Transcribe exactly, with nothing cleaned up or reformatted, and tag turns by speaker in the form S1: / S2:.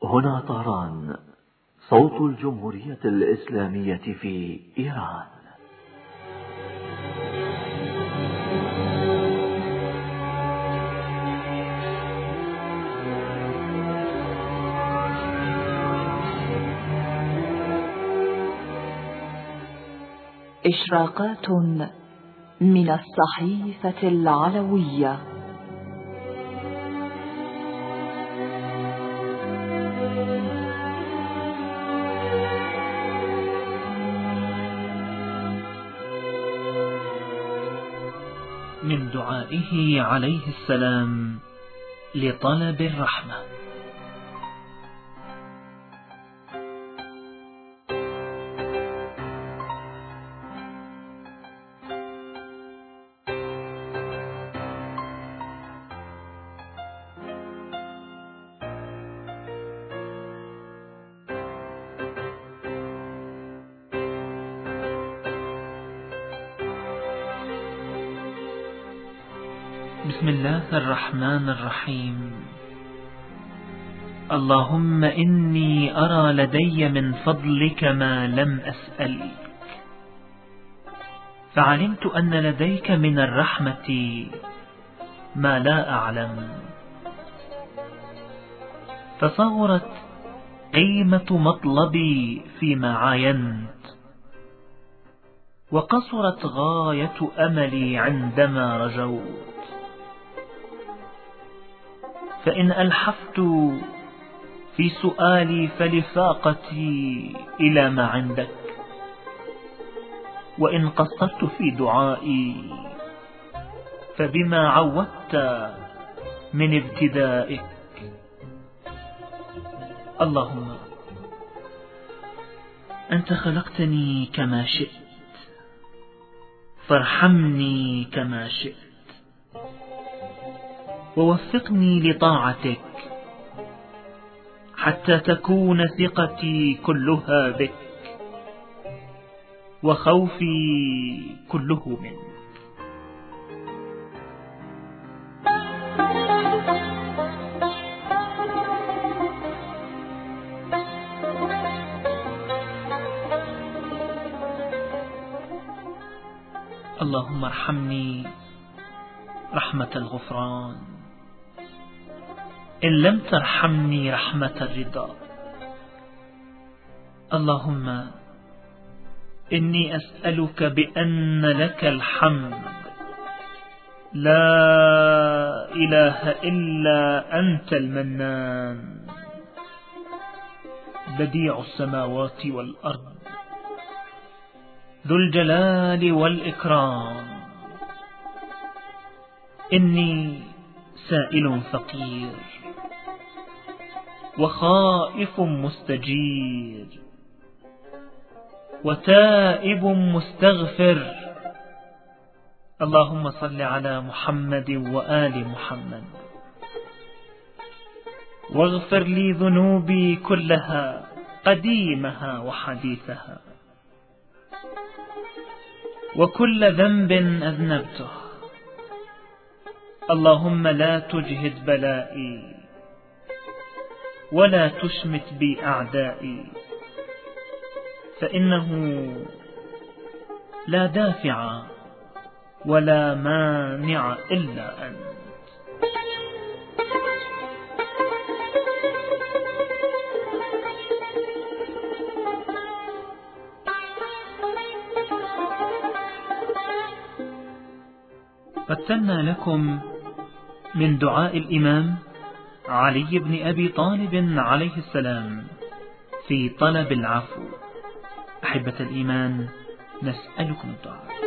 S1: هنا طهران، صوت الجمهورية الإسلامية في إيران.
S2: إشراقات من الصحيفة العلوية.
S3: من دعائه عليه السلام لطلب الرحمة. بسم الله الرحمن الرحيم. اللهم إني أرى لدي من فضلك ما لم أسألك، فعلمت أن لديك من الرحمة ما لا أعلم، فصغرت قيمة مطلبي فيما عاينت، وقصرت غاية أملي عندما رجوت. فإن ألحفت في سؤالي فلفاقتي إلى ما عندك، وإن قصرت في دعائي فبما عودت من ابتدائك. اللهم أنت خلقتني كما شئت، فارحمني كما شئت، ووفقني لطاعتك حتى تكون ثقتي كلها بك، وخوفي كله منك. اللهم ارحمني رحمة الغفران، إن لم ترحمني رحمة الرضا. اللهم إني أسألك بأن لك الحمد، لا إله إلا أنت المنان، بديع السماوات والأرض، ذو الجلال والإكرام. إني سائل فقير، وخائف مستجير، وتائب مستغفر. اللهم صل على محمد وآل محمد، واغفر لي ذنوبي كلها قديمها وحديثها، وكل ذنب أذنبته. اللهم لا تجهد بلائي، ولا تشمت بي أعدائي، فإنه لا دافع ولا مانع إلا أنت. رتلنا لكم من دعاء الإمام علي بن أبي طالب عليه السلام في طلب العفو. أحبة الإيمان، نسألكم الدعاء.